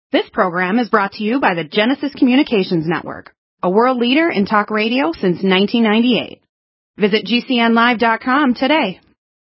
This program is brought to you by the Genesis Communications Network, a world leader in talk radio since 1998. Visit GCNlive.com today.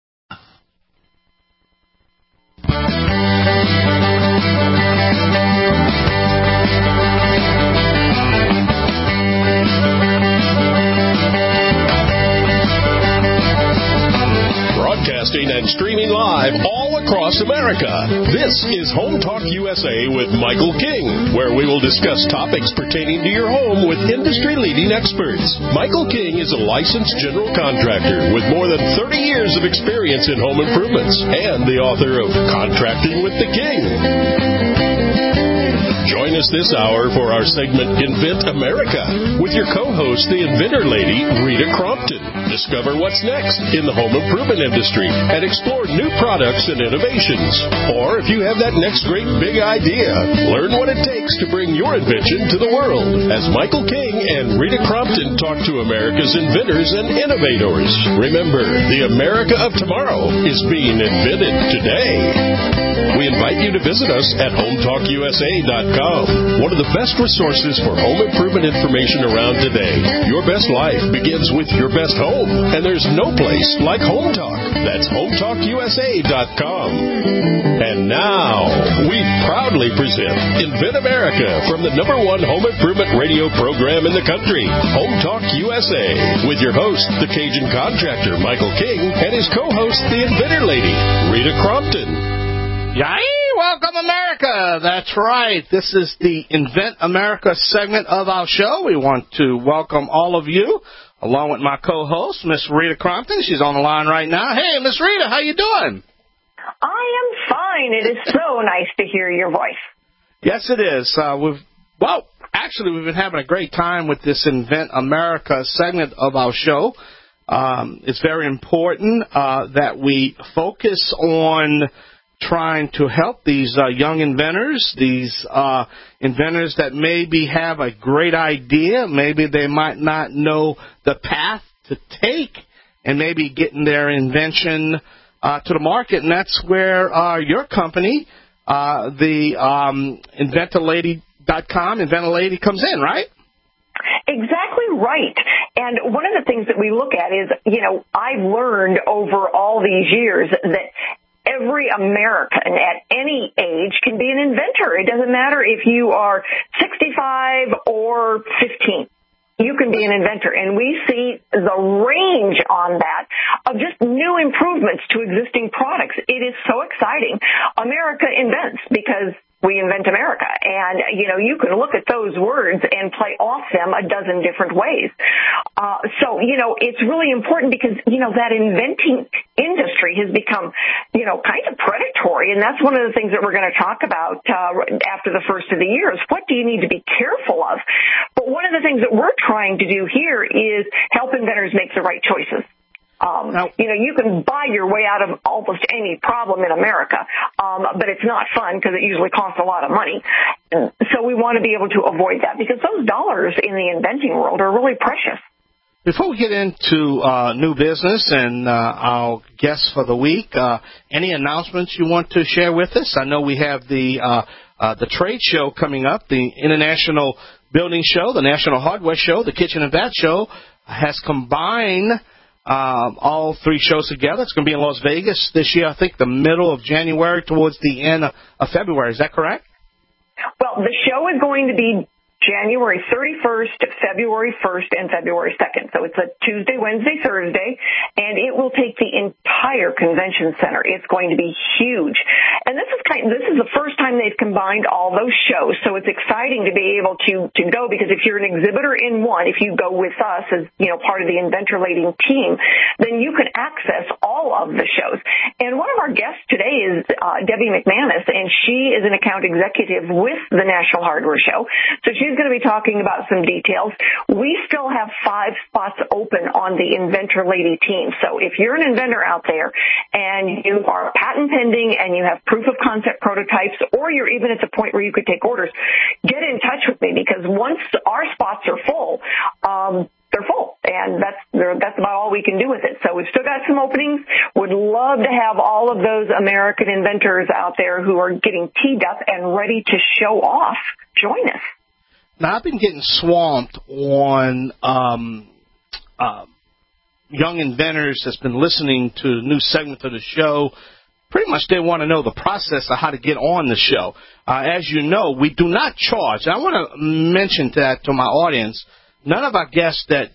Broadcasting and streaming live all across America. This is Home Talk USA with Michael King, where we will discuss topics pertaining to your home with industry-leading experts. Michael King is a licensed general contractor with more than 30 years of experience in home improvements and the author of Contracting with the King. Join us this hour for our segment Invent America with your co-host, the inventor lady, Rita Crompton. Discover what's next in the home improvement industry and explore new products and innovations. Or if you have that next great big idea, learn what it takes to bring your invention to the world as Michael King and Rita Crompton talk to America's inventors and innovators. Remember, the America of tomorrow is being invented today. We invite you to visit us at HomeTalkUSA.com, one of the best resources for home improvement information around today. Your best life begins with your best home, and there's no place like Home Talk. That's HomeTalkUSA.com. And now, we proudly present Invent America from the #1 home improvement radio program in the country, Home Talk USA, with your host, the Cajun contractor, Michael King, and his co-host, the inventor lady, Rita Crompton. Yay! Welcome, America! That's right. This is the Invent America segment of our show. We want to welcome all of you, along with my co-host, Miss Rita Crompton. She's on the line right now. Hey, Miss Rita, how you doing? I am fine. It is so nice to hear your voice. Yes, it is. We've been having a great time with this Invent America segment of our show. It's very important that we focus on trying to help these young inventors, these inventors that maybe have a great idea, maybe they might not know the path to take, and maybe getting their invention to the market. And that's where your company, the InventALady.com, InventALady comes in, right? Exactly right. And one of the things that we look at is, I've learned over all these years that every American at any age can be an inventor. It doesn't matter if you are 65 or 15. You can be an inventor. And we see the range on that of just new improvements to existing products. It is so exciting. America invents because we invent America. And, you can look at those words and play off them a dozen different ways. So it's really important because, that inventing industry has become, kind of predatory. And that's one of the things that we're going to talk about after the first of the year is what do you need to be careful of? But one of the things that we're trying to do here is help inventors make the right choices. You can buy your way out of almost any problem in America, but it's not fun because it usually costs a lot of money. So we want to be able to avoid that because those dollars in the inventing world are really precious. Before we get into new business and our guests for the week, any announcements you want to share with us? I know we have the trade show coming up, the International Building Show, the National Hardware Show, the Kitchen and Bath Show has combined all three shows together. It's going to be in Las Vegas this year, I think the middle of January towards the end of February. Is that correct? Well, the show is going to be January 31st, February 1st, and February 2nd. So it's a Tuesday, Wednesday, Thursday, and it will take the entire convention center. It's going to be huge. And this is the first time they've combined all those shows. So it's exciting to be able to go because if you're an exhibitor in one, if you go with us as, part of the Inventor Lady team, then you can access all of the shows. And one of our guests today is Debbie McManus, and she is an account executive with the National Hardware Show. So she's going to be talking about some details. We still have 5 spots open on the Inventor Lady team. So if you're an inventor out there and you are patent pending and you have proof of concept prototypes or you're even at the point where you could take orders, get in touch with me because once our spots are full, they're full. And and that's about all we can do with it. So we've still got some openings. Would love to have all of those American inventors out there who are getting teed up and ready to show off join us. Now, I've been getting swamped on young inventors that's been listening to the new segment of the show. Pretty much they want to know the process of how to get on the show. As you know, we do not charge. I want to mention that to my audience. None of our guests that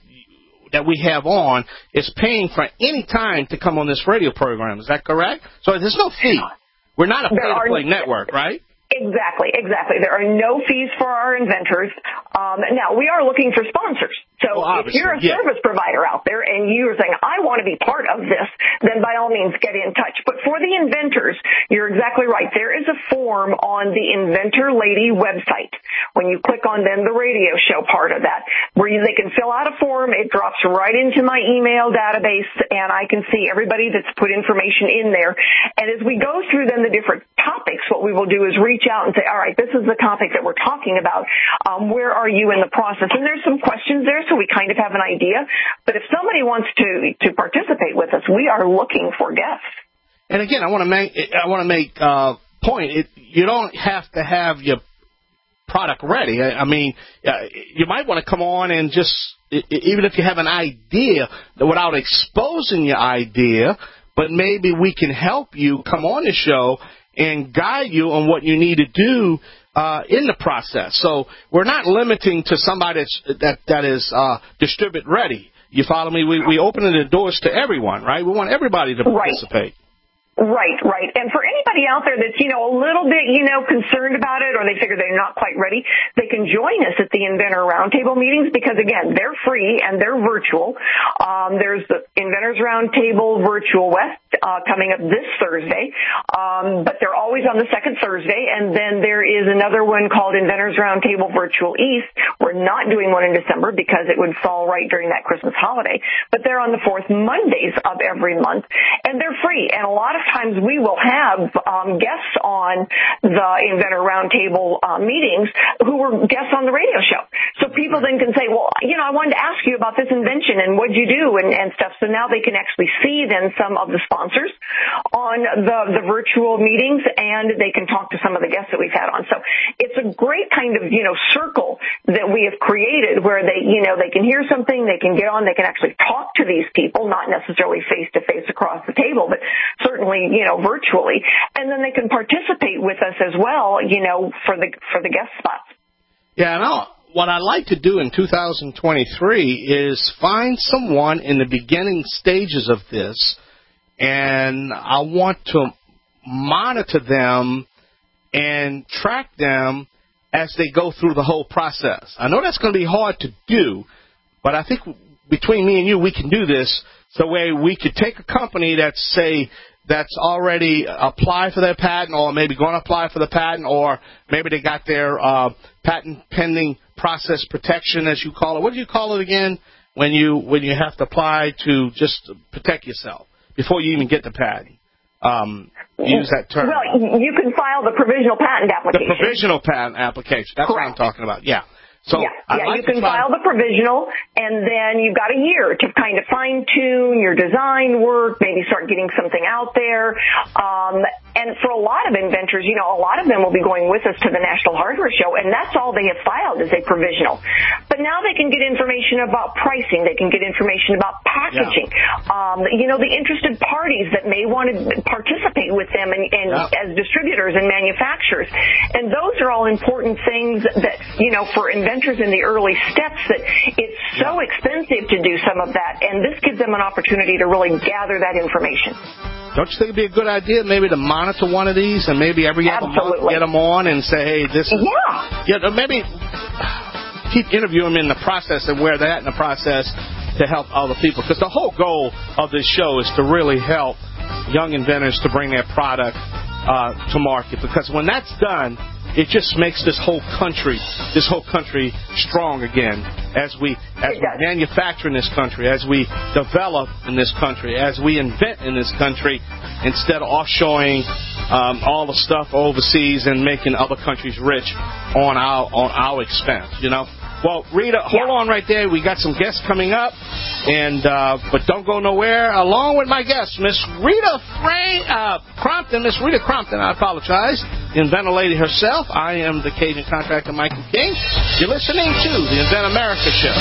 we have on is paying for any time to come on this radio program. Is that correct? So there's no fee. We're not a pay-to-play network, right? Exactly. There are no fees for our inventors. Now, we are looking for sponsors. So if you're a service provider out there and you're saying, I want to be part of this, then by all means get in touch. But for the inventors, you're exactly right. There is a form on the Inventor Lady website. When you click on then the radio show part of that, where they can fill out a form, it drops right into my email database, and I can see everybody that's put information in there. And as we go through then the different topics, what we will do is reach out and say, all right, this is the topic that we're talking about. Where are you in the process? And there's some questions there, so we kind of have an idea. But if somebody wants to participate with us, we are looking for guests. And again, I want to make point. You don't have to have your product ready. I mean, you might want to come on and just, even if you have an idea, without exposing your idea, but maybe we can help you come on the show and guide you on what you need to do in the process. So we're not limiting to somebody that is distribute ready. You follow me? We open the doors to everyone, right? We want everybody to participate. Right. And for anybody out there that's, a little bit, concerned about it, or they figure they're not quite ready, they can join us at the Inventor Roundtable meetings because, again, they're free and they're virtual. There's the Inventors Roundtable Virtual West coming up this Thursday, but they're always on the second Thursday. And then there is another one called Inventors Roundtable Virtual East. We're not doing one in December because it would fall right during that Christmas holiday, but they're on the fourth Mondays of every month, and they're free. And a lot of times we will have guests on the Inventor Roundtable meetings who were guests on the radio show. So people then can say, well, I wanted to ask you about this invention and what'd you do and stuff. So now they can actually see then some of the sponsors on the virtual meetings, and they can talk to some of the guests that we've had on. So it's a great kind of, circle that we have created where they can hear something, they can get on, they can actually talk to these people, not necessarily face to face across the table, but certainly virtually, and then they can participate with us as well, for the guest spots. Yeah, and what I'd like to do in 2023 is find someone in the beginning stages of this, and I want to monitor them and track them as they go through the whole process. I know that's going to be hard to do, but I think between me and you, we can do this so way we could take a company that's already applied for their patent, or maybe going to apply for the patent, or maybe they got their patent pending process protection, as you call it. What do you call it again when you have to apply to just protect yourself before you even get the patent? Use that term. Well, you can file the provisional patent application. The provisional patent application. That's Correct. what I'm talking about. Yeah. So you can file the provisional, and then you've got a year to kind of fine-tune your design work, maybe start getting something out there. And for a lot of inventors, a lot of them will be going with us to the National Hardware Show, and that's all they have filed is a provisional. But now they can get information about pricing. They can get information about packaging. Yeah. The interested parties that may want to participate with them and as distributors and manufacturers. And those are all important things that, for inventors in the early steps, that it's so expensive to do some of that, and this gives them an opportunity to really gather that information. Don't you think it'd be a good idea maybe to monitor one of these and maybe every other month get them on and say, hey, this is... maybe keep interviewing them in the process and where they're at in the process to help other people. Because the whole goal of this show is to really help young inventors to bring their product to market. Because when that's done, it just makes this whole country strong again as we manufacture in this country, as we develop in this country, as we invent in this country, instead of offshoring all the stuff overseas and making other countries rich on our expense. Well, Rita, hold on right there. We got some guests coming up, and but don't go nowhere. Along with my guest, Miss Rita Crompton. Miss Rita Crompton, I apologize. The Inventor Lady herself. I am the Cajun contractor, Michael King. You're listening to the Invent America Show.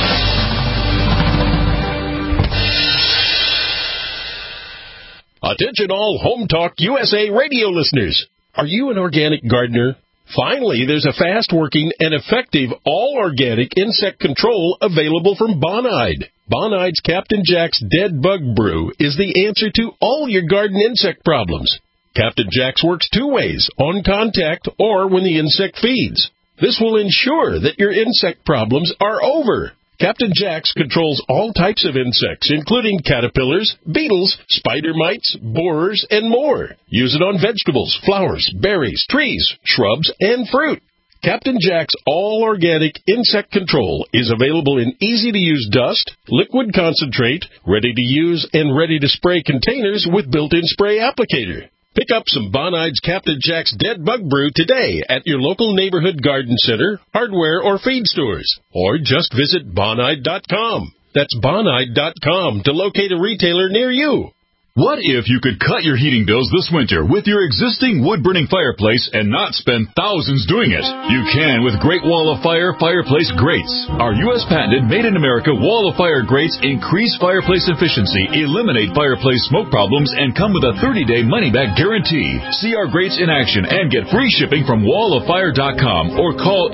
Attention all Home Talk USA radio listeners. Are you an organic gardener? Finally, there's a fast-working and effective all-organic insect control available from Bonide. Bonide's Captain Jack's Dead Bug Brew is the answer to all your garden insect problems. Captain Jack's works two ways, on contact or when the insect feeds. This will ensure that your insect problems are over. Captain Jack's controls all types of insects, including caterpillars, beetles, spider mites, borers, and more. Use it on vegetables, flowers, berries, trees, shrubs, and fruit. Captain Jack's all-organic insect control is available in easy-to-use dust, liquid concentrate, ready-to-use and ready-to-spray containers with built-in spray applicator. Pick up some Bonide's Captain Jack's Dead Bug Brew today at your local neighborhood garden center, hardware, or feed stores. Or just visit Bonide.com. That's Bonide.com to locate a retailer near you. What if you could cut your heating bills this winter with your existing wood-burning fireplace and not spend thousands doing it? You can with Great Wall of Fire fireplace grates. Our U.S. patented made-in-America Wall of Fire grates increase fireplace efficiency, eliminate fireplace smoke problems, and come with a 30-day money-back guarantee. See our grates in action and get free shipping from walloffire.com or call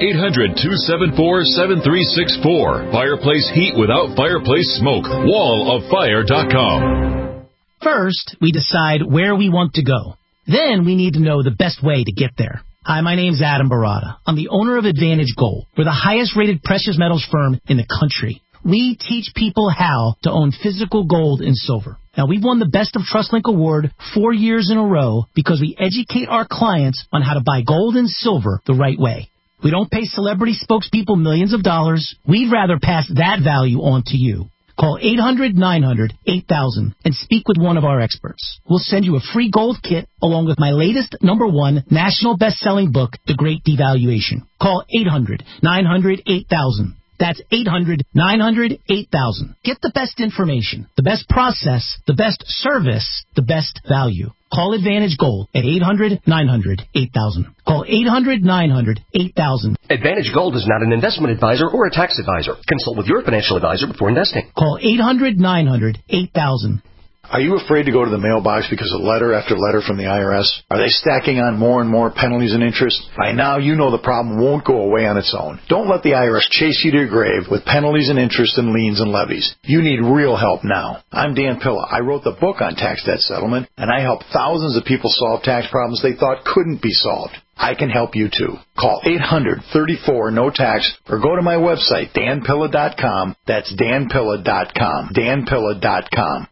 800-274-7364. Fireplace heat without fireplace smoke. walloffire.com. First, we decide where we want to go. Then we need to know the best way to get there. Hi, my name's Adam Barada. I'm the owner of Advantage Gold. We're the highest-rated precious metals firm in the country. We teach people how to own physical gold and silver. Now, we've won the Best of TrustLink Award 4 years in a row because we educate our clients on how to buy gold and silver the right way. We don't pay celebrity spokespeople millions of dollars. We'd rather pass that value on to you. Call 800-900-8000 and speak with one of our experts. We'll send you a free gold kit along with my latest #1 national best-selling book, The Great Devaluation. Call 800-900-8000. That's 800-900-8000. Get the best information, the best process, the best service, the best value. Call Advantage Gold at 800-900-8000. Call 800-900-8000. Advantage Gold is not an investment advisor or a tax advisor. Consult with your financial advisor before investing. Call 800-900-8000. Are you afraid to go to the mailbox because of letter after letter from the IRS? Are they stacking on more and more penalties and interest? By now, you know the problem won't go away on its own. Don't let the IRS chase you to your grave with penalties and interest and liens and levies. You need real help now. I'm Dan Pilla. I wrote the book on tax debt settlement, and I help thousands of people solve tax problems they thought couldn't be solved. I can help you too. Call 800-34-NO-TAX or go to my website, danpilla.com. That's danpilla.com. danpilla.com.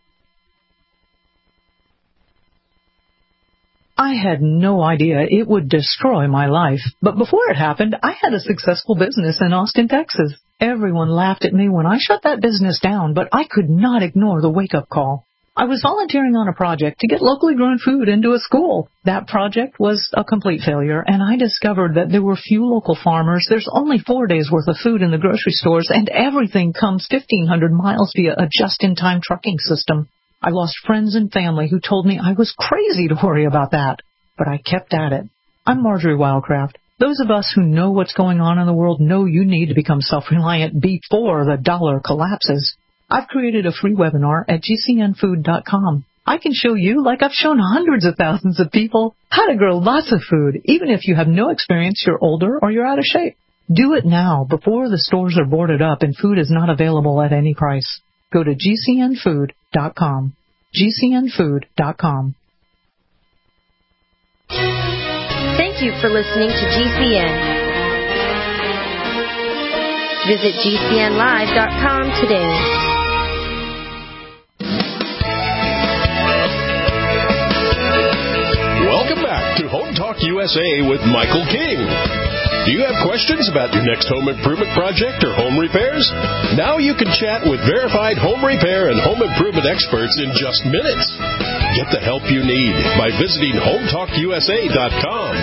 I had no idea it would destroy my life. But before it happened, I had a successful business in Austin, Texas. Everyone laughed at me when I shut that business down, but I could not ignore the wake-up call. I was volunteering on a project to get locally grown food into a school. That project was a complete failure, and I discovered that there were few local farmers. There's only 4 days' worth of food in the grocery stores, and everything comes 1,500 miles via a just-in-time trucking system. I lost friends and family who told me I was crazy to worry about that, but I kept at it. I'm Marjorie Wildcraft. Those of us who know what's going on in the world know you need to become self-reliant before the dollar collapses. I've created a free webinar at gcnfood.com. I can show you, like I've shown hundreds of thousands of people, how to grow lots of food, even if you have no experience, you're older, or you're out of shape. Do it now, before the stores are boarded up and food is not available at any price. Go to gcnfood.com. gcnfood.com. Thank you for listening to GCN. Visit gcnlive.com today. Welcome back to Home Talk USA with Michael King. Do you have questions about your next home improvement project or home repairs? Now you can chat with verified home repair and home improvement experts in just minutes. Get the help you need by visiting HometalkUSA.com.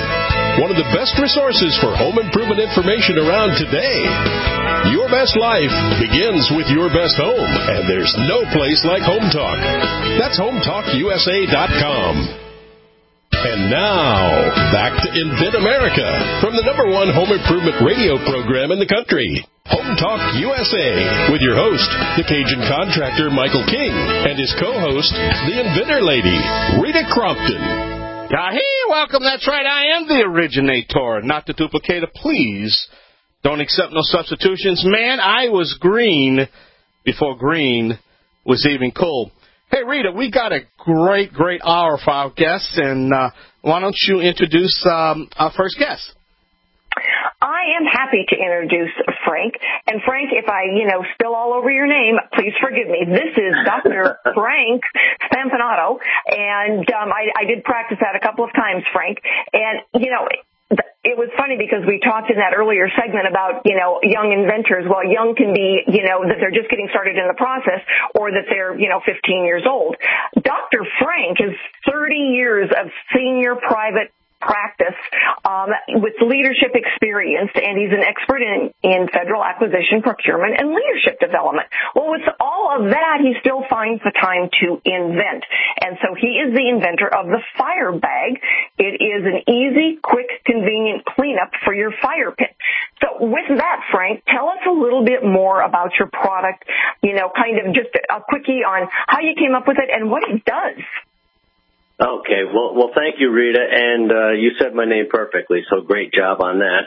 one of the best resources for home improvement information around today. Your best life begins with your best home, and there's no place like Home Talk. That's HomeTalkUSA.com. And now, back to Invent America from the #1 home improvement radio program in the country. Home Talk USA with your host, the Cajun contractor Michael King, and his co-host, the inventor lady, Rita Crompton. Hey, welcome. That's right. I am the originator, not the duplicator. Please don't accept no substitutions. Man, I was green before green was even cool. Hey, Rita, we got a great hour for our guests, and why don't you introduce our first guest? I am happy to introduce Frank. And Frank, if I, spill all over your name, please forgive me. This is Dr. Frank Spampanato, and I did practice that a couple of times, Frank. And, it was funny because we talked in that earlier segment about, young inventors. Well, young can be, that they're just getting started in the process, or that they're, 15 years old. Dr. Frank has 30 years of senior private practice with leadership experience, and he's an expert in federal acquisition, procurement, and leadership development. Well, with all of that, he still finds the time to invent. And so he is the inventor of the Fire Bag. It is an easy, quick, convenient cleanup for your fire pit. So with that, Frank, tell us a little bit more about your product, kind of just a quickie on how you came up with it and what it does. Okay, well, thank you, Rita, and you said my name perfectly, so great job on that.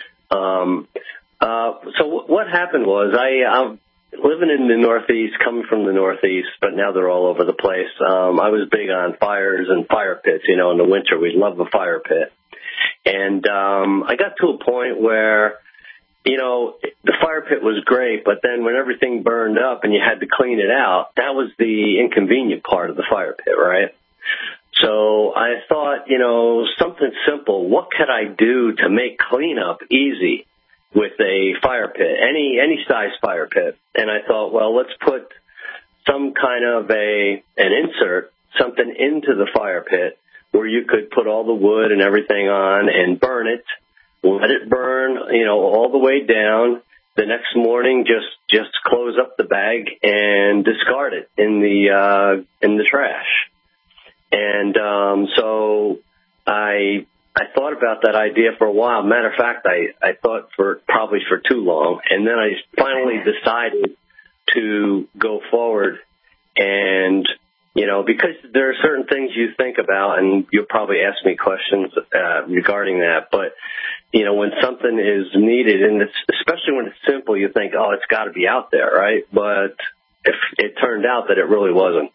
So what happened was I'm living in the Northeast, coming from the Northeast, but now they're all over the place. I was big on fires and fire pits. In the winter we love a fire pit, and I got to a point where the fire pit was great, but then when everything burned up and you had to clean it out, that was the inconvenient part of the fire pit, right? So I thought, something simple. What could I do to make cleanup easy with a fire pit, any size fire pit? And I thought, well, let's put some kind of an insert, something into the fire pit where you could put all the wood and everything on and burn it, let it burn, all the way down. The next morning, just close up the bag and discard it in the trash. And so I thought about that idea for a while. Matter of fact, I thought probably for too long, and then I finally decided to go forward. And because there are certain things you think about, and you'll probably ask me questions regarding that. But when something is needed, and especially when it's simple, you think, oh, it's got to be out there, right? But if it turned out that it really wasn't.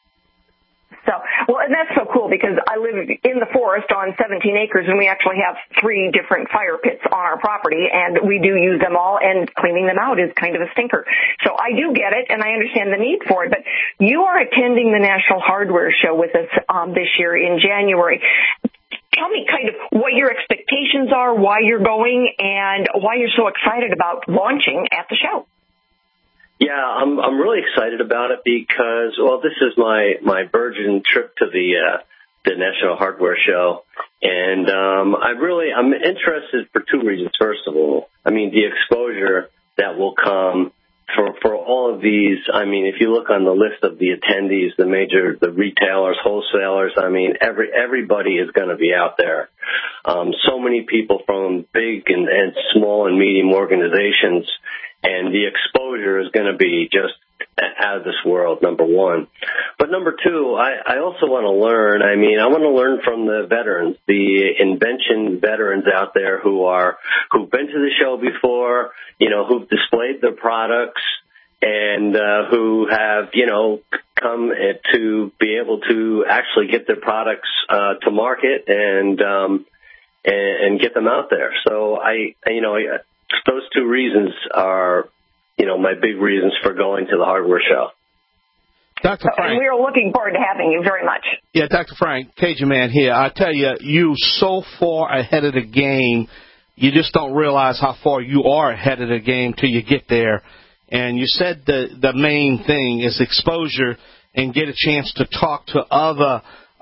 And that's so cool because I live in the forest on 17 acres, and we actually have 3 different fire pits on our property, and we do use them all, and cleaning them out is kind of a stinker. So I do get it, and I understand the need for it. But you are attending the National Hardware Show with us this year in January. Tell me kind of what your expectations are, why you're going, and why you're so excited about launching at the show. Yeah, I'm really excited about it because, well, this is my virgin trip to the National Hardware Show, and I'm interested for 2 reasons. First of all, the exposure that will come for all of these. If you look on the list of the attendees, the retailers, wholesalers, everybody is going to be out there. So many people from big and small and medium organizations. And the exposure is going to be just out of this world, number one. But number two, I also want to learn. I want to learn from the veterans, the invention veterans out there who've been to the show before, who've displayed their products, and who have, come to be able to actually get their products to market and get them out there. So those 2 reasons are, my big reasons for going to the hardware show. Dr. Frank. And we are looking forward to having you very much. Yeah, Dr. Frank, Cajun Man here. I tell you so far ahead of the game, you just don't realize how far you are ahead of the game till you get there. And you said the main thing is exposure and get a chance to talk to other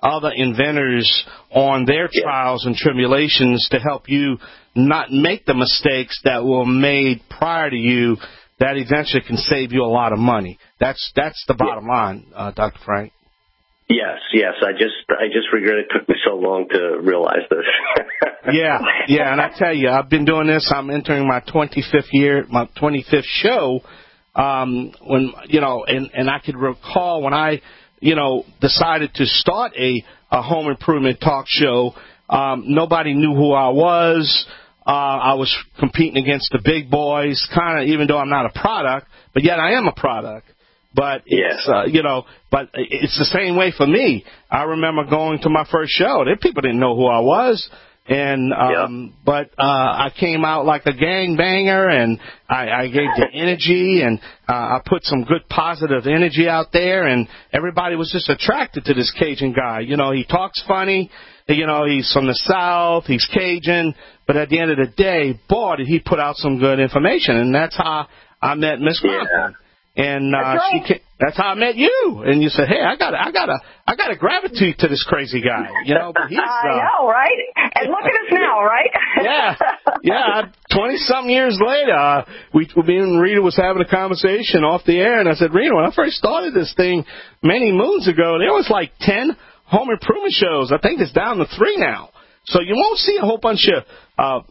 other inventors on their trials and tribulations to help you not make the mistakes that were made prior to you that eventually can save you a lot of money. That's the bottom line, Dr. Frank. Yes. I just regret it took me so long to realize this. Yeah, and I tell you, I've been doing this. I'm entering my 25th year, my 25th show. When and I could recall when I decided to start a home improvement talk show. Nobody knew who I was. I was competing against the big boys, kind of, even though I'm not a product, but yet I am a product. But it's, but it's the same way for me. I remember going to my first show. People didn't know who I was. And, but I came out like a gangbanger, and I gave the energy, and I put some good positive energy out there, and everybody was just attracted to this Cajun guy. He talks funny. He's from the South. He's Cajun. But at the end of the day, boy, did he put out some good information. And that's how I met Miss Crumpler. And that's how I met you. And you said, "Hey, I gotta gravitate to this crazy guy." But he's, I know, right? And look at us now, right? yeah. 20-something years later, me and Rita was having a conversation off the air, and I said, "Rita, when I first started this thing many moons ago, there was like 10 home improvement shows. I think it's down to 3 now. So you won't see a whole bunch of,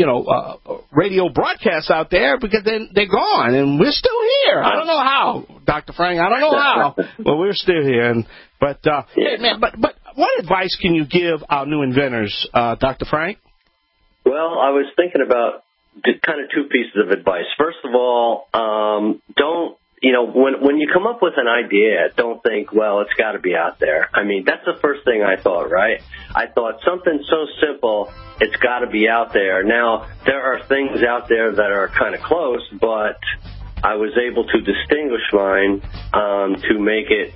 radio broadcasts out there because they're gone, and we're still here. I don't know how, Dr. Frank. I don't know how, but we're still here. Hey, man, but what advice can you give our new inventors, Dr. Frank? Well, I was thinking about kind of 2 pieces of advice. First of all, don't. When you come up with an idea, don't think, well, it's got to be out there. I mean, that's the first thing I thought, right? I thought something so simple, it's got to be out there. Now, there are things out there that are kind of close, but I was able to distinguish mine to make it,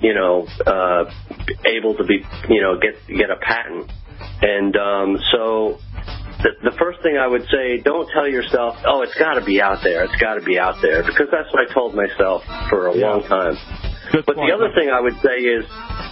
able to be, get a patent. And so the first thing I would say, don't tell yourself, oh, it's got to be out there. It's got to be out there, because that's what I told myself for a long time. Good but point. The other thing I would say is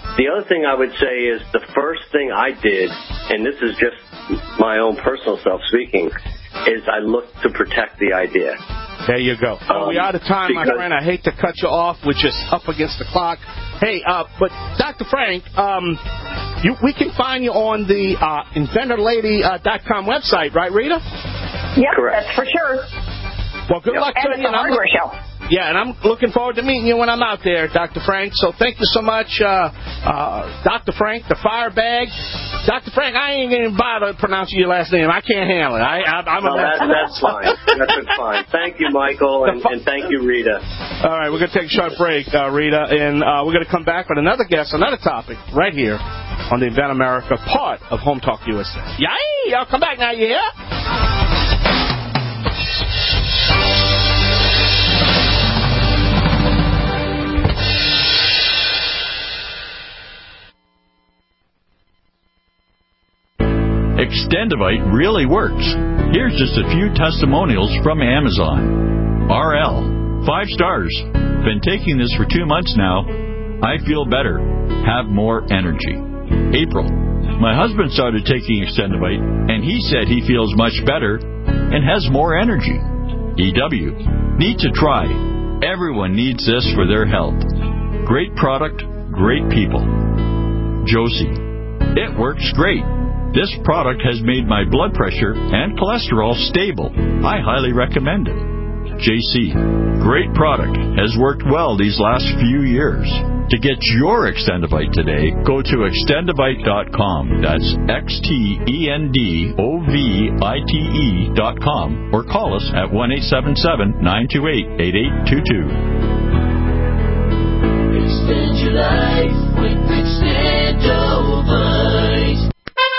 the first thing I did, and this is just my own personal self speaking, is I looked to protect the idea. There you go. We are out of time, my friend. I hate to cut you off. We're just up against the clock. Hey, but Dr. Frank, we can find you on the InventorLady.com website, right, Rita? Yep, correct. That's for sure. Well, good luck to you. And the hardware show. Yeah, and I'm looking forward to meeting you when I'm out there, Dr. Frank. So thank you so much, Dr. Frank, the Firebag. Dr. Frank, I ain't going to bother pronouncing your last name. I can't handle it. That's fine. That's fine. Thank you, Michael, and thank you, Rita. All right, we're going to take a short break, Rita, and we're going to come back with another guest, another topic, right here on the Invent America part of Home Talk USA. Yay! Y'all come back now, you hear? Extendivite really works. Here's just a few testimonials from Amazon. RL, 5 stars. Been taking this for 2 months now. I feel better. Have more energy. April, my husband started taking Extendivite, and he said he feels much better and has more energy. EW, need to try. Everyone needs this for their health. Great product, great people. Josie, it works great. This product has made my blood pressure and cholesterol stable. I highly recommend it. JC, great product. Has worked well these last few years. To get your Extendivite today, go to extendivite.com. That's XTENDOVITE.com, or call us at 1-877-928-8822. Extend your life with Extendovite.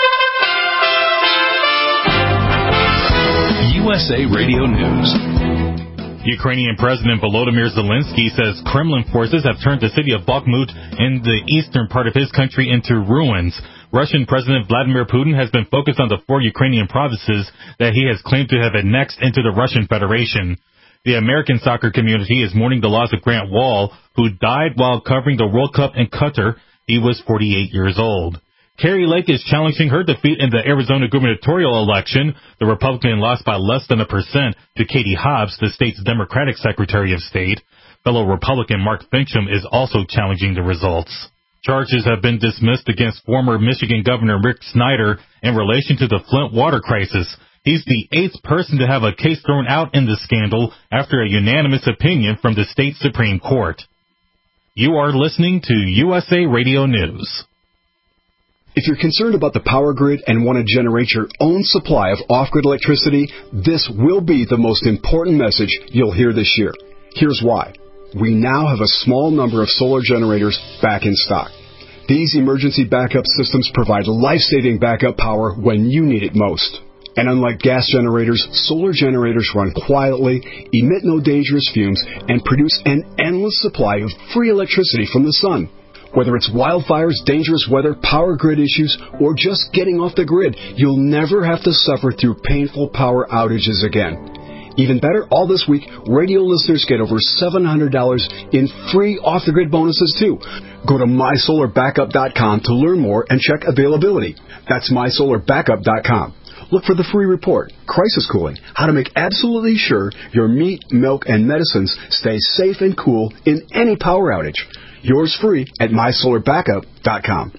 USA Radio News. Ukrainian President Volodymyr Zelensky says Kremlin forces have turned the city of Bakhmut in the eastern part of his country into ruins. Russian President Vladimir Putin has been focused on the 4 Ukrainian provinces that he has claimed to have annexed into the Russian Federation. The American soccer community is mourning the loss of Grant Wahl, who died while covering the World Cup in Qatar. He was 48 years old. Carrie Lake is challenging her defeat in the Arizona gubernatorial election. The Republican lost by less than 1% to Katie Hobbs, the state's Democratic Secretary of State. Fellow Republican Mark Finchem is also challenging the results. Charges have been dismissed against former Michigan Governor Rick Snyder in relation to the Flint water crisis. He's the 8th person to have a case thrown out in the scandal after a unanimous opinion from the state Supreme Court. You are listening to USA Radio News. If you're concerned about the power grid and want to generate your own supply of off-grid electricity, this will be the most important message you'll hear this year. Here's why. We now have a small number of solar generators back in stock. These emergency backup systems provide life-saving backup power when you need it most. And unlike gas generators, solar generators run quietly, emit no dangerous fumes, and produce an endless supply of free electricity from the sun. Whether it's wildfires, dangerous weather, power grid issues, or just getting off the grid, you'll never have to suffer through painful power outages again. Even better, all this week, radio listeners get over $700 in free off-the-grid bonuses, too. Go to MySolarBackup.com to learn more and check availability. That's MySolarBackup.com. Look for the free report, Crisis Cooling, how to make absolutely sure your meat, milk, and medicines stay safe and cool in any power outage. Yours free at MySolarBackup.com.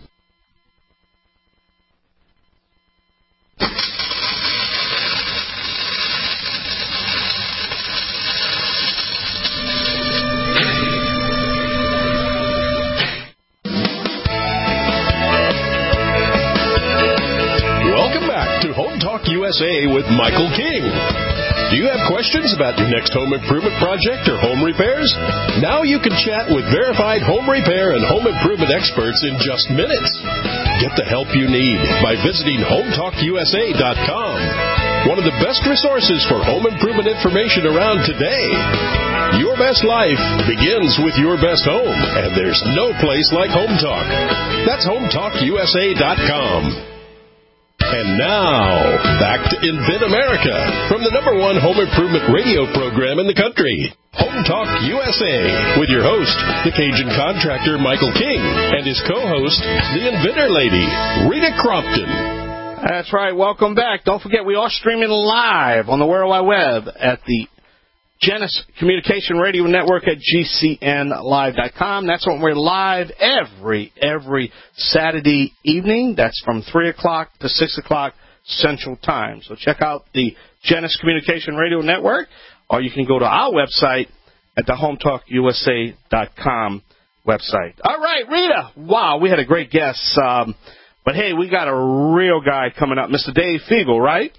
USA with Michael King. Do you have questions about your next home improvement project or home repairs? Now you can chat with verified home repair and home improvement experts in just minutes. Get the help you need by visiting HometalkUSA.com. One of the best resources for home improvement information around today. Your best life begins with your best home, and there's no place like Home Talk. That's HometalkUSA.com. And now, back to Invent America from the #1 home improvement radio program in the country, Home Talk USA, with your host, the Cajun contractor Michael King, and his co-host, the Inventor Lady, Rita Crompton. That's right. Welcome back. Don't forget, we are streaming live on the World Wide Web at the Genesis Communication Radio Network at GCNlive.com. That's when we're live every Saturday evening. That's from 3 o'clock to 6 o'clock Central Time. So check out the Genesis Communication Radio Network, or you can go to our website at the HometalkUSA.com website. All right, Rita. Wow, we had a great guest. But, hey, we got a real guy coming up, Mr. Dave Fiegel, right?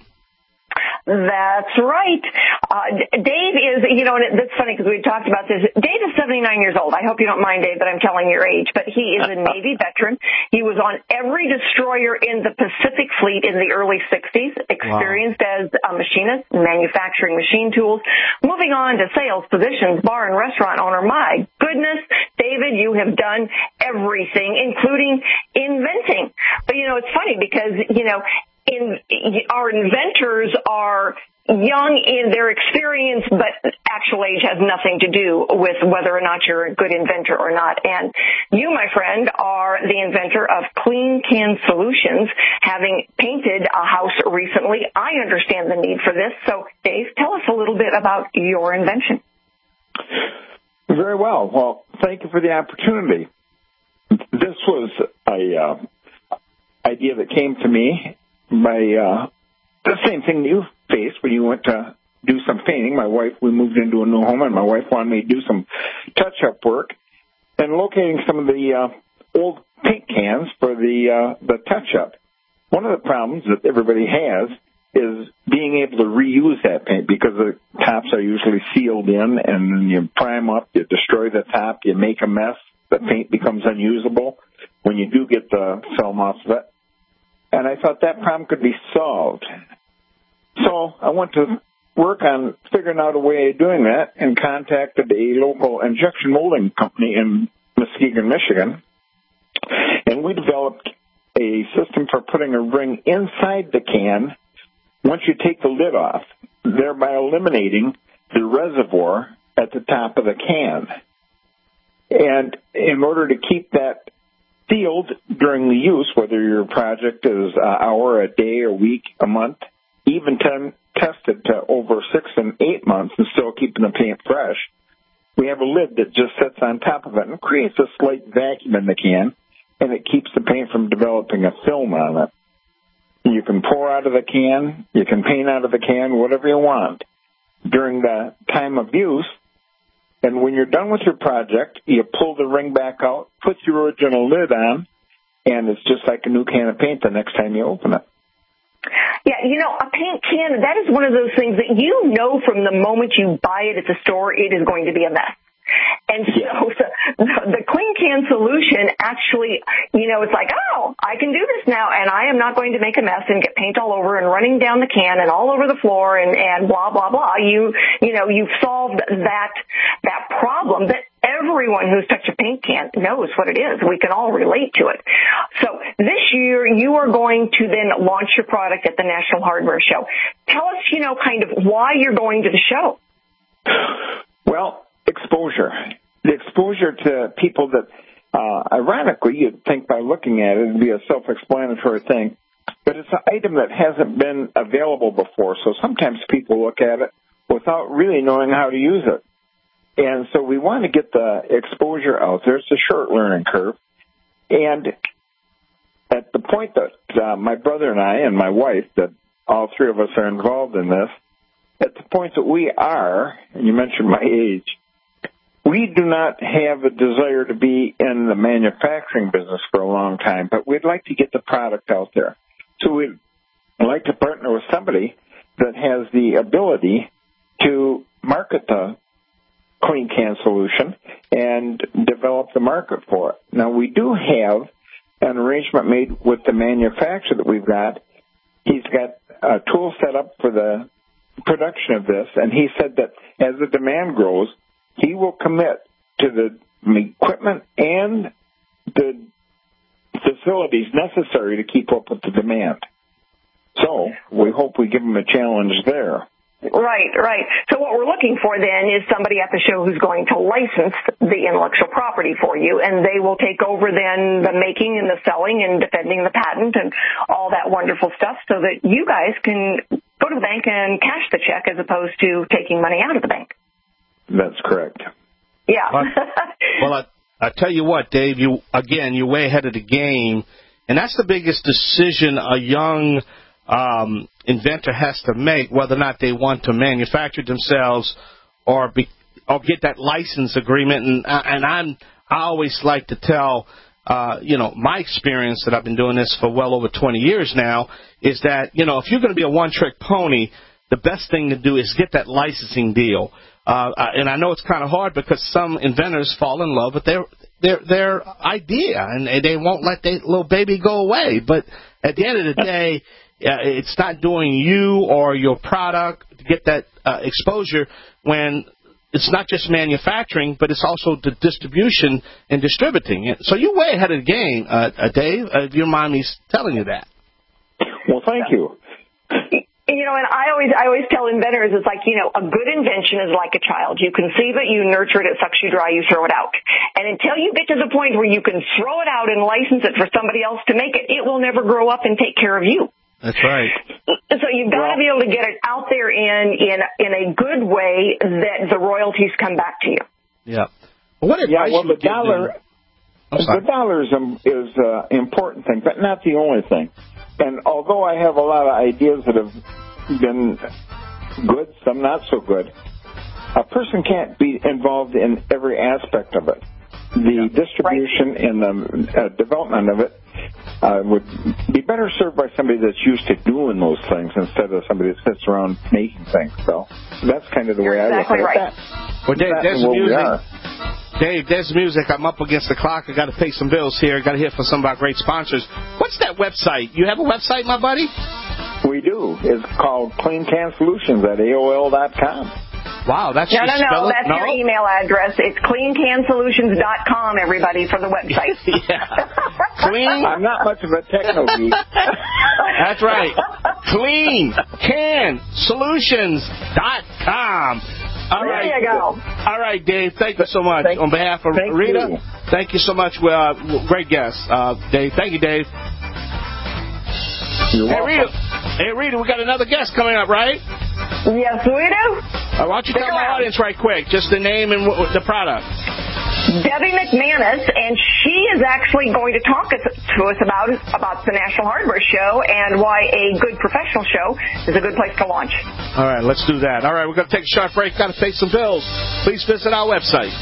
That's right. Dave is, and it's funny because we talked about this. Dave is 79 years old. I hope you don't mind, Dave, that I'm telling your age, but he is a Navy veteran. He was on every destroyer in the Pacific Fleet in the early 60s, experienced as a machinist, manufacturing machine tools, moving on to sales positions, bar and restaurant owner. My goodness, David, you have done everything, including inventing. But, it's funny because, our inventors are young in their experience, but actual age has nothing to do with whether or not you're a good inventor or not. And you, my friend, are the inventor of Clean Can Solutions, having painted a house recently. I understand the need for this. So, Dave, tell us a little bit about your invention. Very well. Well, thank you for the opportunity. This was a idea that came to me by the same thing you faced when you went to do some painting. We moved into a new home, and my wife wanted me to do some touch-up work, and locating some of the old paint cans for the touch-up. One of the problems that everybody has is being able to reuse that paint, because the tops are usually sealed in, and then you prime up, you destroy the top, you make a mess, the paint becomes unusable when you do get the film off of it. And I thought that problem could be solved. So I went to work on figuring out a way of doing that and contacted a local injection molding company in Muskegon, Michigan. And we developed a system for putting a ring inside the can once you take the lid off, thereby eliminating the reservoir at the top of the can. And in order to keep that sealed during the use, whether your project is an hour, a day, a week, a month, even tested to over 6 and 8 months and still keeping the paint fresh. We have a lid that just sits on top of it and creates a slight vacuum in the can, and it keeps the paint from developing a film on it. You can pour out of the can, you can paint out of the can, whatever you want during the time of use. And when you're done with your project, you pull the ring back out, put the original lid on, and it's just like a new can of paint the next time you open it. Yeah, a paint can, that is one of those things that you know from the moment you buy it at the store, it is going to be a mess. And so the Clean Can solution actually, it's like, oh, I can do this now, and I am not going to make a mess and get paint all over and running down the can and all over the floor and blah, blah, blah. You've solved that problem that everyone who's touched a paint can knows what it is. We can all relate to it. So this year you are going to then launch your product at the National Hardware Show. Tell us, kind of why you're going to the show. Well, exposure. The exposure to people that, ironically, you'd think by looking at it, it'd be a self-explanatory thing, but it's an item that hasn't been available before, so sometimes people look at it without really knowing how to use it. And so we want to get the exposure out there. It's a short learning curve. And at the point that my brother and I and my wife, that all three of us are involved in this, at the point that we are, and you mentioned my age, we do not have a desire to be in the manufacturing business for a long time, but we'd like to get the product out there. So we'd like to partner with somebody that has the ability to market the Clean Can solution and develop the market for it. Now, we do have an arrangement made with the manufacturer that we've got. He's got a tool set up for the production of this, and he said that as the demand grows, he will commit to the equipment and the facilities necessary to keep up with the demand. So we hope we give him a challenge there. Right. So what we're looking for then is somebody at the show who's going to license the intellectual property for you, and they will take over then the making and the selling and defending the patent and all that wonderful stuff so that you guys can go to the bank and cash the check as opposed to taking money out of the bank. That's correct. Yeah. Well, I tell you what, Dave, you're way ahead of the game, and that's the biggest decision a young inventor has to make, whether or not they want to manufacture themselves or get that license agreement. And I always like to tell, my experience that I've been doing this for well over 20 years now is that, if you're going to be a one-trick pony, the best thing to do is get that licensing deal. And I know it's kind of hard because some inventors fall in love with their idea and they won't let their little baby go away. But at the end of the day, it's not doing you or your product to get that exposure when it's not just manufacturing, but it's also the distribution and distributing. So you're way ahead of the game, Dave, if you mind me telling you that. Well, thank you. And I always tell inventors, it's like, a good invention is like a child. You conceive it, you nurture it, it sucks you dry, you throw it out. And until you get to the point where you can throw it out and license it for somebody else to make it, it will never grow up and take care of you. That's right. So you've got to be able to get it out there in a good way that the royalties come back to you. Yeah. What advice the dollar is an important thing, but not the only thing. And although I have a lot of ideas that have been good, some not so good, a person can't be involved in every aspect of it. The distribution and the development of it would be better served by somebody that's used to doing those things instead of somebody that sits around making things. So that's kind of the way I look at it. Well, Dave, there's music. Dave, there's music. I'm up against the clock. I got to pay some bills here. I got to hear from some of our great sponsors. What's that website? You have a website, my buddy? We do. It's called CleanCanSolutions@AOL.com. Wow, that's No, that's your email address. It's cleancansolutions.com, everybody, for the website. Clean. I'm not much of a techno geek. That's right. CleanCanSolutions.com. There you go. All right, Dave. Thank you so much. On behalf of Rita, thank you so much. Great guest, Dave. Thank you, Dave. Hey, Rita, we got another guest coming up, right? Yes, we do. Why don't you tell my audience right quick, just the name and the product. Debbie McManus, and she is actually going to talk to us about the National Hardware Show and why a good professional show is a good place to launch. All right, let's do that. All right, we're going to take a short break. Got to pay some bills. Please visit our website.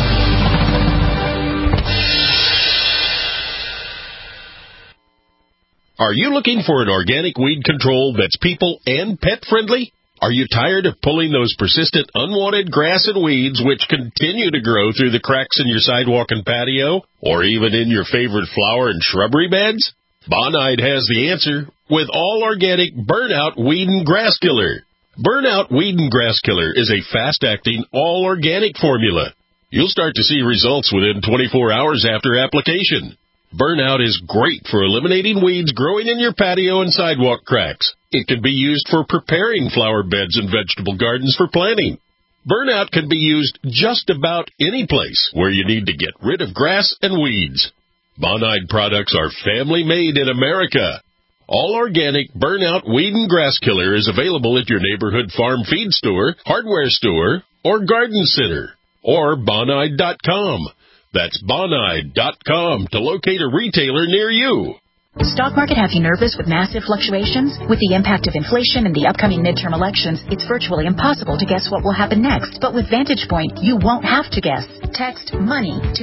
Are you looking for an organic weed control that's people and pet friendly? Are you tired of pulling those persistent unwanted grass and weeds which continue to grow through the cracks in your sidewalk and patio, or even in your favorite flower and shrubbery beds? Bonide has the answer with all organic Burnout Weed and Grass Killer. Burnout Weed and Grass Killer is a fast-acting, all-organic formula. You'll start to see results within 24 hours after application. Burnout is great for eliminating weeds growing in your patio and sidewalk cracks. It can be used for preparing flower beds and vegetable gardens for planting. Burnout can be used just about any place where you need to get rid of grass and weeds. Bonide products are family-made in America. All organic Burnout Weed and Grass Killer is available at your neighborhood farm feed store, hardware store, or garden center, or Bonide.com. That's Bonide.com to locate a retailer near you. Stock market have you nervous with massive fluctuations? With the impact of inflation and the upcoming midterm elections, it's virtually impossible to guess what will happen next. But with Vantage Point, you won't have to guess. Text MONEY to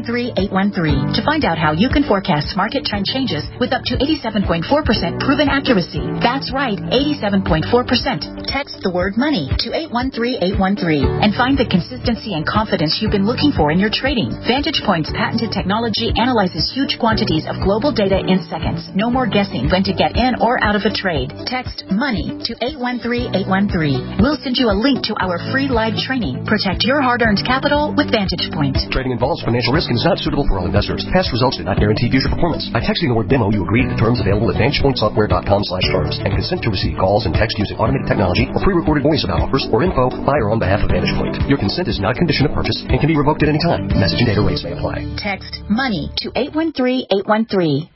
813-813 to find out how you can forecast market trend changes with up to 87.4% proven accuracy. That's right, 87.4%. Text the word MONEY to 813-813 and find the consistency and confidence you've been looking for in your trading. Vantage Point's patented technology analyzes huge quantities of global data in seconds. No more guessing when to get in or out of a trade. Text MONEY to 813-813. We'll send you a link to our free live training. Protect your hard-earned capital with Vantage Point. Trading involves financial risk and is not suitable for all investors. Past results do not guarantee future performance. By texting the word demo, you agree to the terms available at VantagePointSoftware.com/terms and consent to receive calls and text using automated technology or pre-recorded voice about offers or info by or on behalf of Vantage Point. Your consent is not a condition of purchase and can be revoked at any time. Message and data rates may apply. Text MONEY to 813-813.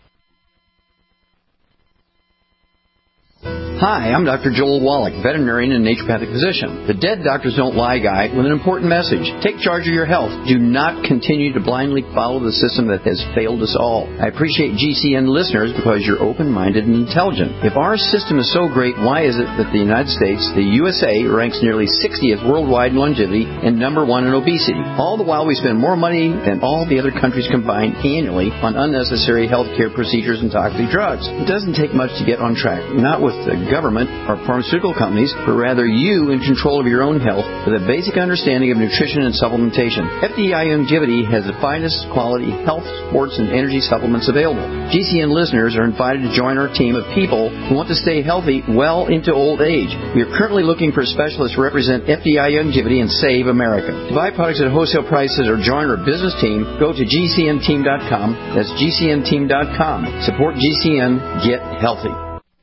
Hi, I'm Dr. Joel Wallach, veterinarian and naturopathic physician. The Dead Doctors Don't Lie guy with an important message. Take charge of your health. Do not continue to blindly follow the system that has failed us all. I appreciate GCN listeners because you're open-minded and intelligent. If our system is so great, why is it that the United States, the USA, ranks nearly 60th worldwide in longevity and number 1 in obesity? All the while we spend more money than all the other countries combined annually on unnecessary healthcare procedures and toxic drugs. It doesn't take much to get on track. Not with the government or pharmaceutical companies, but rather you in control of your own health with a basic understanding of nutrition and supplementation. FDI Longevity has the finest quality health, sports, and energy supplements available. GCN listeners are invited to join our team of people who want to stay healthy well into old age. We are currently looking for specialists to represent FDI Longevity and Save America. To buy products at wholesale prices or join our business team, go to GCNteam.com. That's GCNteam.com. Support GCN. Get healthy.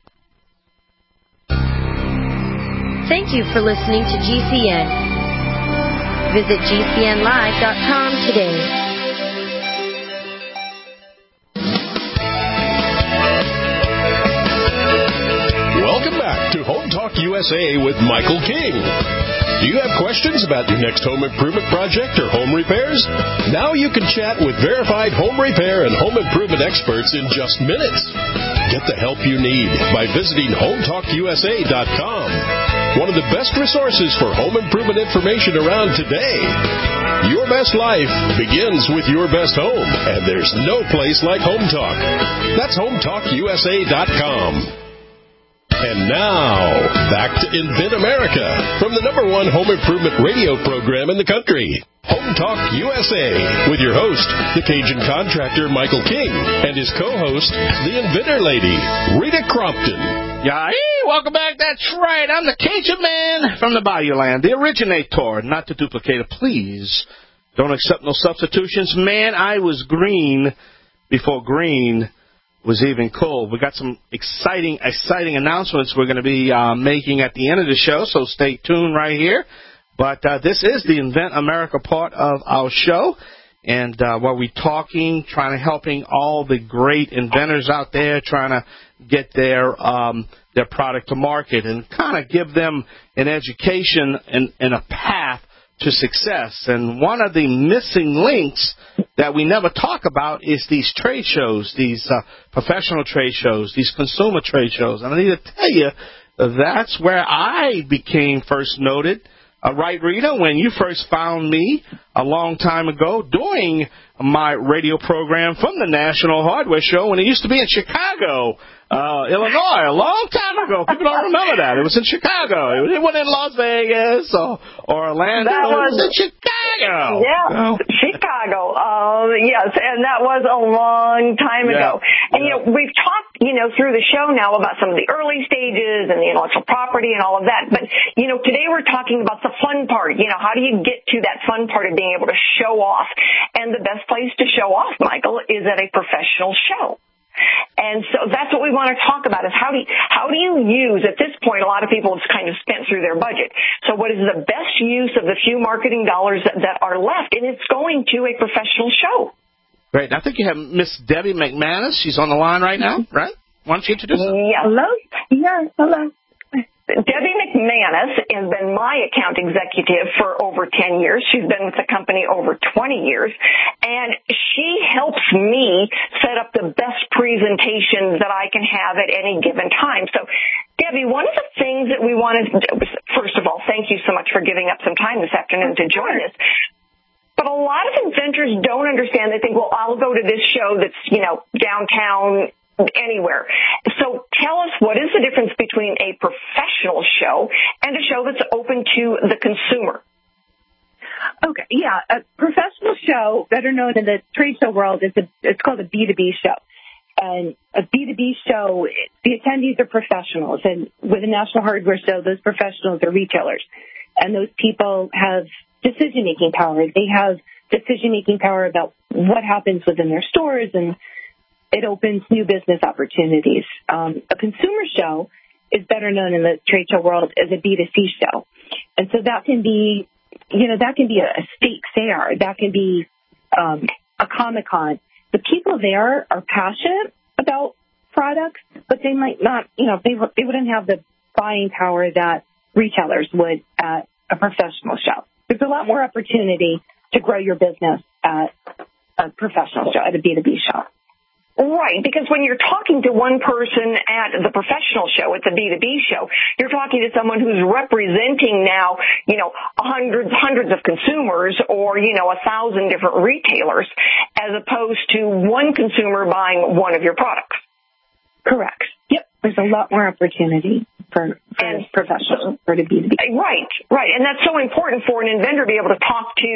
Thank you for listening to GCN. Visit GCNlive.com today. Welcome back to Home Talk USA with Michael King. Do you have questions about your next home improvement project or home repairs? Now you can chat with verified home repair and home improvement experts in just minutes. Get the help you need by visiting HomeTalkUSA.com. One of the best resources for home improvement information around today. Your best life begins with your best home, and there's no place like Home Talk. That's HomeTalkUSA.com. And now, back to Invent America from the #1 home improvement radio program in the country, Home Talk USA, with your host, the Cajun contractor Michael King, and his co-host, the Inventor Lady, Rita Crompton. Yeah, welcome back. That's right. I'm the Cajun man from the Bayou Land, the originator, not the duplicator. Please don't accept no substitutions. Man, I was green before green was even cool. We got some exciting announcements we're going to be making at the end of the show, so stay tuned right here. But this is the Invent America part of our show. And where we're talking, helping all the great inventors out there, trying to get their product to market and kind of give them an education and a path to success. And one of the missing links that we never talk about is these trade shows, these professional trade shows, these consumer trade shows. And I need to tell you, that's where I became first noted. Right, Rita, when you first found me a long time ago doing my radio program from the National Hardware Show when it used to be in Chicago, Illinois, a long time ago. People don't remember that. It was in Chicago. It wasn't in Las Vegas or Orlando. It was in Chicago. Yeah, Chicago. Yes, and that was a long time ago. And, we've talked, through the show now about some of the early stages and the intellectual property and all of that. But, today we're talking about the fun part. How do you get to that fun part of being able to show off? And the best place to show off, Michael, is at a professional show. And so that's what we want to talk about is how do you use, at this point, a lot of people have kind of spent through their budget. So what is the best use of the few marketing dollars that are left? And it's going to a professional show. Great. I think you have Miss Debbie McManus. She's on the line right now, right? Why don't you introduce her? Yeah. Hello? Yeah, hello. Debbie McManus has been my account executive for over 10 years. She's been with the company over 20 years, and she helps me set up the best presentations that I can have at any given time. So, Debbie, one of the things that we wanted to do, first of all, thank you so much for giving up some time this afternoon to join us. But a lot of inventors don't understand. They think, well, I'll go to this show that's, downtown, anywhere. So tell us, what is the difference between a professional show and a show that's open to the consumer? Okay, yeah, a professional show, better known in the trade show world, it's called a B2B show. And a B2B show, the attendees are professionals. And with a National Hardware Show, those professionals are retailers. And those people have decision-making power. They have decision-making power about what happens within their stores, and it opens new business opportunities. A consumer show is better known in the trade show world as a B2C show. And so that can be, that can be a state fair. That can be a Comic-Con. The people there are passionate about products, but they might not, they wouldn't have the buying power that retailers would at a professional show. There's a lot more opportunity to grow your business at a professional show, at a B2B show. Right, because when you're talking to one person at the professional show, at the B2B show, you're talking to someone who's representing now, hundreds of consumers or, 1,000 different retailers, as opposed to one consumer buying one of your products. Correct. Yep. There's a lot more opportunity for professionals, for the B2B. Right. And that's so important for an inventor to be able to talk to,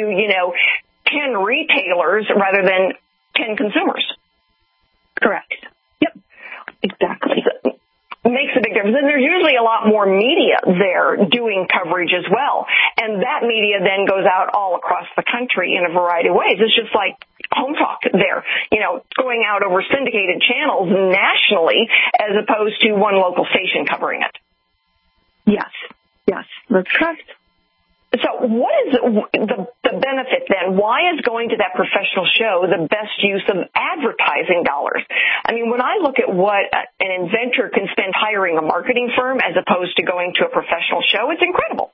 10 retailers rather than 10 consumers. Correct. Yep. Exactly. It makes a big difference. And there's usually a lot more media there doing coverage as well. And that media then goes out all across the country in a variety of ways. It's just like Home Talk there, going out over syndicated channels nationally as opposed to one local station covering it. Yes, that's correct. So what is the benefit then? Why is going to that professional show the best use of advertising dollars? I mean, when I look at what an inventor can spend hiring a marketing firm as opposed to going to a professional show, it's incredible.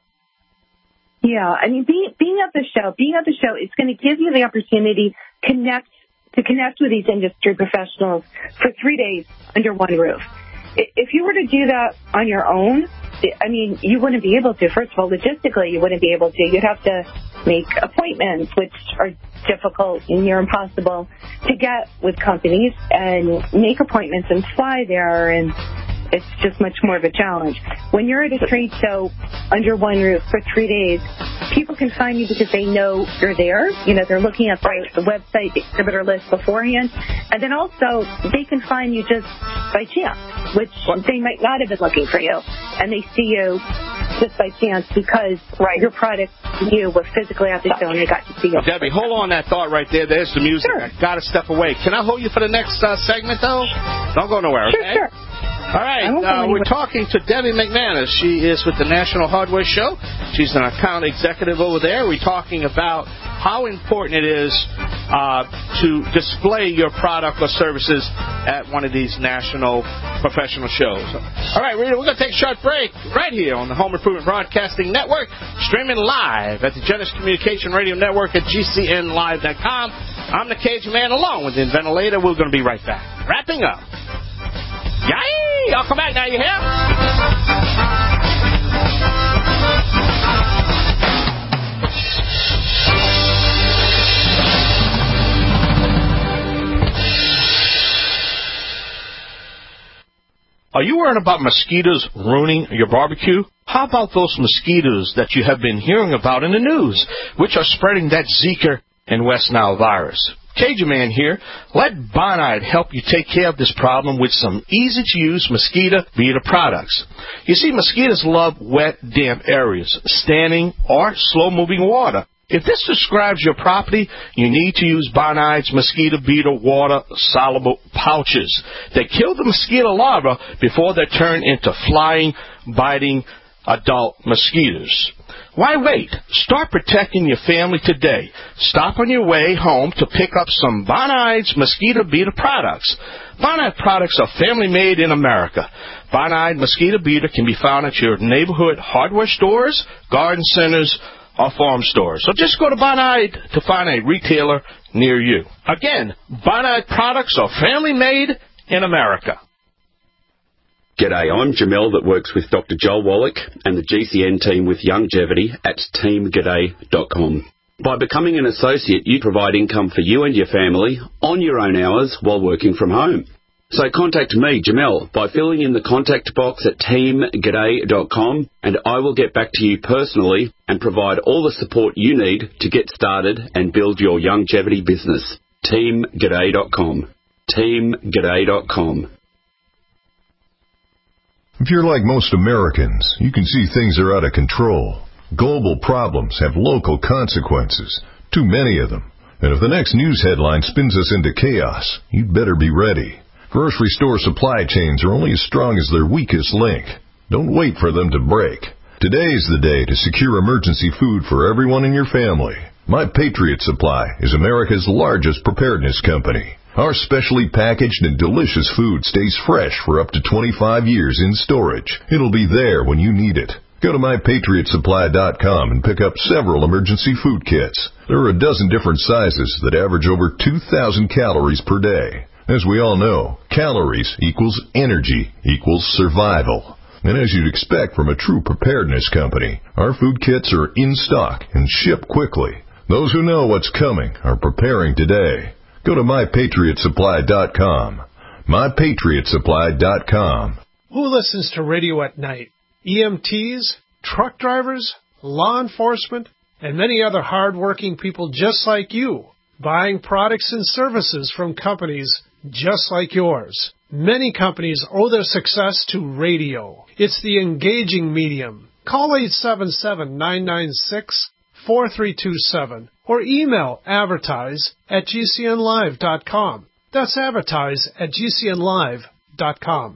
Yeah, I mean, being at the show, it's going to give you the opportunity to connect with these industry professionals for 3 days under one roof. If you were to do that on your own, I mean, you wouldn't be able to. First of all, logistically, you wouldn't be able to. You'd have to make appointments, which are difficult and near impossible to get with companies, and make appointments and fly there, and it's just much more of a challenge. When you're at a trade show under one roof for 3 days, people can find you because they know you're there. They're looking at the website, the exhibitor list beforehand. And then also, they can find you just by chance, which they might not have been looking for you. And they see you just by chance because your product, you were physically at the show and they got to see you. Debbie, hold on that thought right there. There's the music. Sure. I got to step away. Can I hold you for the next segment, though? Don't go nowhere, okay? Sure. All right, we're talking to Debbie McManus. She is with the National Hardware Show. She's an account executive over there. We're talking about how important it is to display your product or services at one of these national professional shows. All right, Rita, we're going to take a short break right here on the Home Improvement Broadcasting Network, streaming live at the Genesis Communication Radio Network at GCNlive.com. I'm the Cajun Man along with the Inventor Later. We're going to be right back. Wrapping up. Yay! I'll come back now, you hear? Are you worried about mosquitoes ruining your barbecue? How about those mosquitoes that you have been hearing about in the news, which are spreading that Zika and West Nile virus? Cajun Man here. Let Bonide help you take care of this problem with some easy-to-use mosquito beater products. You see, mosquitoes love wet, damp areas, standing or slow-moving water. If this describes your property, you need to use Bonide's mosquito beater water-soluble pouches. They kill the mosquito larvae before they turn into flying, biting adult mosquitoes. Why wait? Start protecting your family today. Stop on your way home to pick up some Bonide's mosquito beater products. Bonide products are family-made in America. Bonide mosquito beater can be found at your neighborhood hardware stores, garden centers, or farm stores. So just go to Bonide to find a retailer near you. Again, Bonide products are family-made in America. G'day, I'm Jamel that works with Dr. Joel Wallach and the GCN team with Longevity at teamg'day.com. By becoming an associate, you provide income for you and your family on your own hours while working from home. So contact me, Jamel, by filling in the contact box at teamg'day.com, and I will get back to you personally and provide all the support you need to get started and build your longevity business. teamg'day.com. teamg'day.com. If you're like most Americans, you can see things are out of control. Global problems have local consequences, too many of them. And if the next news headline spins us into chaos, you'd better be ready. Grocery store supply chains are only as strong as their weakest link. Don't wait for them to break. Today is the day to secure emergency food for everyone in your family. My Patriot Supply is America's largest preparedness company. Our specially packaged and delicious food stays fresh for up to 25 years in storage. It'll be there when you need it. Go to MyPatriotSupply.com and pick up several emergency food kits. There are a dozen different sizes that average over 2,000 calories per day. As we all know, calories equals energy equals survival. And as you'd expect from a true preparedness company, our food kits are in stock and ship quickly. Those who know what's coming are preparing today. Go to MyPatriotSupply.com. MyPatriotSupply.com. Who listens to radio at night? EMTs, truck drivers, law enforcement, and many other hard-working people just like you, buying products and services from companies just like yours. Many companies owe their success to radio. It's the engaging medium. Call 877-996-4327 or email advertise@gcnlive.com. That's advertise@gcnlive.com.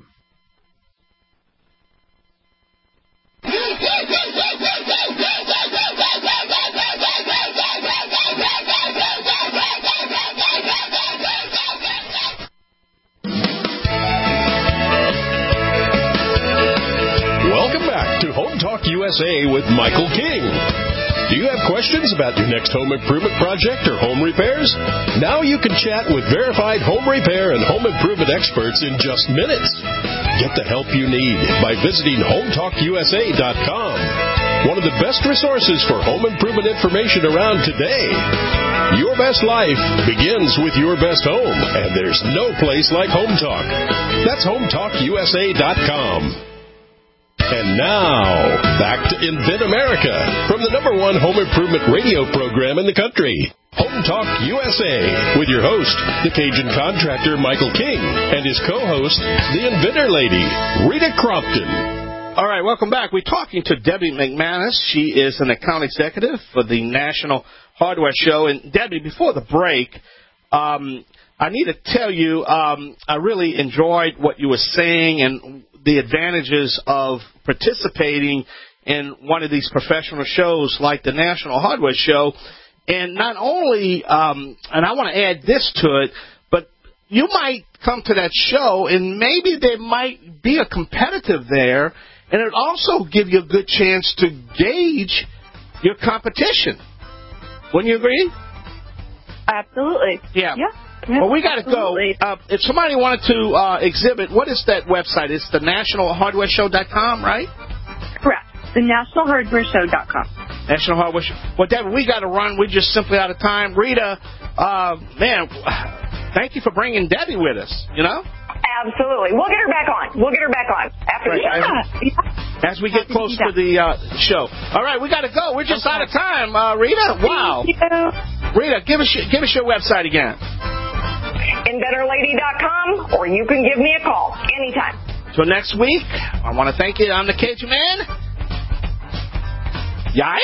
Welcome back to Home Talk USA with Michael King. Do you have questions about your next home improvement project or home repairs? Now you can chat with verified home repair and home improvement experts in just minutes. Get the help you need by visiting HomeTalkUSA.com. One of the best resources for home improvement information around today. Your best life begins with your best home, and there's no place like Home Talk. That's HomeTalkUSA.com. And now, back to Invent America from the #1 home improvement radio program in the country, Home Talk USA, with your host, the Cajun contractor Michael King, and his co-host, the Inventor Lady, Rita Crompton. All right, welcome back. We're talking to Debbie McManus. She is an account executive for the National Hardware Show. And Debbie, before the break, I need to tell you, I really enjoyed what you were saying and the advantages of participating in one of these professional shows like the National Hardware Show. And not only, and I want to add this to it, but you might come to that show and maybe there might be a competitive there, and it also give you a good chance to gauge your competition. Wouldn't you agree? Absolutely. Yeah. Well, we got to go. If somebody wanted to exhibit, what is that website? It's the nationalhardwareshow.com, right? Correct. The nationalhardwareshow.com. National Hardware Show. Well, Devin, we got to run. We're just simply out of time. Rita, man, thank you for bringing Debbie with us, you know? Absolutely. We'll get her back on. After the show. As we get close to the show. All right, we got to go. We're just out of time, Rita. Wow. Rita, give us your website again. InBetterLady.com, or you can give me a call anytime. Till next week, I want to thank you. I'm the Cajun Man. Yay!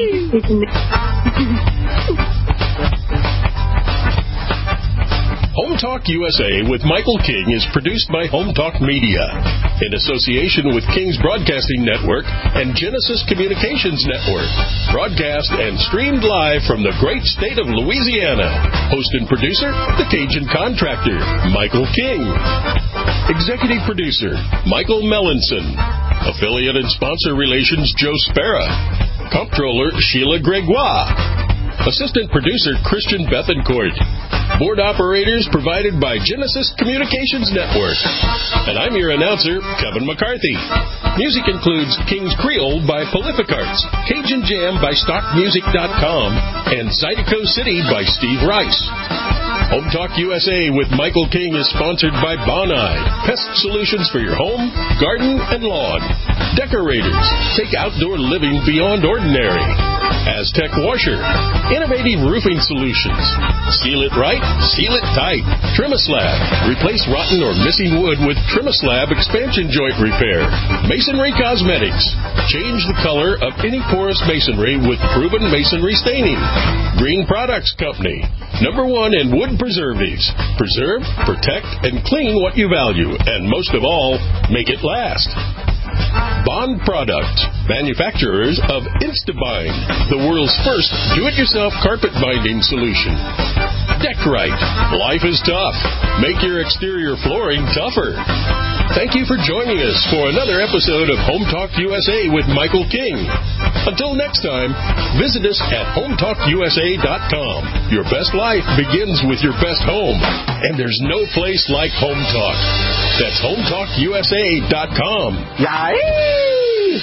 Home Talk USA with Michael King is produced by Home Talk Media in association with King's Broadcasting Network and Genesis Communications Network. Broadcast and streamed live from the great state of Louisiana. Host and producer, the Cajun Contractor, Michael King. Executive producer, Michael Mellinson. Affiliate and sponsor relations, Joe Spera. Comptroller, Sheila Gregoire. Assistant producer, Christian Bethencourt. Board operators provided by Genesis Communications Network. And I'm your announcer, Kevin McCarthy. Music includes King's Creole by Prolific Arts, Cajun Jam by StockMusic.com, and Zydeco City by Steve Rice. Home Talk USA with Michael King is sponsored by Bonide, pest solutions for your home, garden, and lawn. Decorators, take outdoor living beyond ordinary. Aztec Washer, innovative roofing solutions. Seal it right, seal it tight. Trimislab, replace rotten or missing wood with Trimislab expansion joint repair. Masonry Cosmetics, change the color of any porous masonry with proven masonry staining. Green Products Company, #1 in wood preservatives. Preserve, protect, and clean what you value, and most of all, make it last. Bond Products, manufacturers of Instabind, the world's first do-it-yourself carpet binding solution. Deckrite, life is tough. Make your exterior flooring tougher. Thank you for joining us for another episode of Home Talk USA with Michael King. Until next time, visit us at HomeTalkUSA.com. Your best life begins with your best home, and there's no place like Home Talk. That's HomeTalkUSA.com. Yay!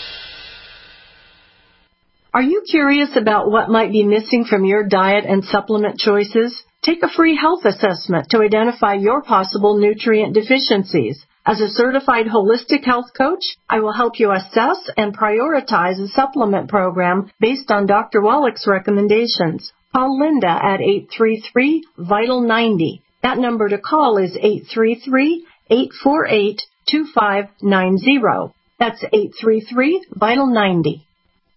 Are you curious about what might be missing from your diet and supplement choices? Take a free health assessment to identify your possible nutrient deficiencies. As a certified holistic health coach, I will help you assess and prioritize a supplement program based on Dr. Wallach's recommendations. Call Linda at 833-VITAL-90. That number to call is 833-848-2590. That's 833-VITAL-90.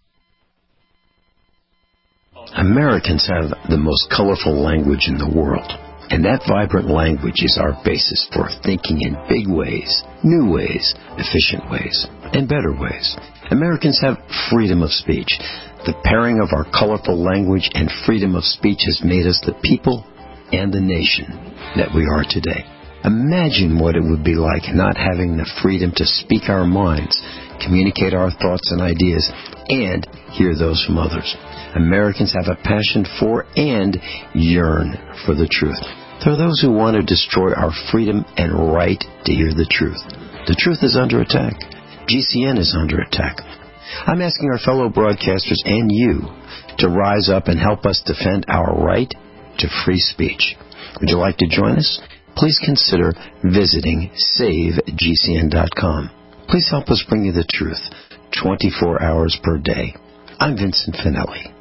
Americans have the most colorful language in the world. And that vibrant language is our basis for thinking in big ways, new ways, efficient ways, and better ways. Americans have freedom of speech. The pairing of our colorful language and freedom of speech has made us the people and the nation that we are today. Imagine what it would be like not having the freedom to speak our minds, communicate our thoughts and ideas, and hear those from others. Americans have a passion for and yearn for the truth. There are those who want to destroy our freedom and right to hear the truth. The truth is under attack. GCN is under attack. I'm asking our fellow broadcasters and you to rise up and help us defend our right to free speech. Would you like to join us? Please consider visiting SaveGCN.com. Please help us bring you the truth 24 hours per day. I'm Vincent Finelli.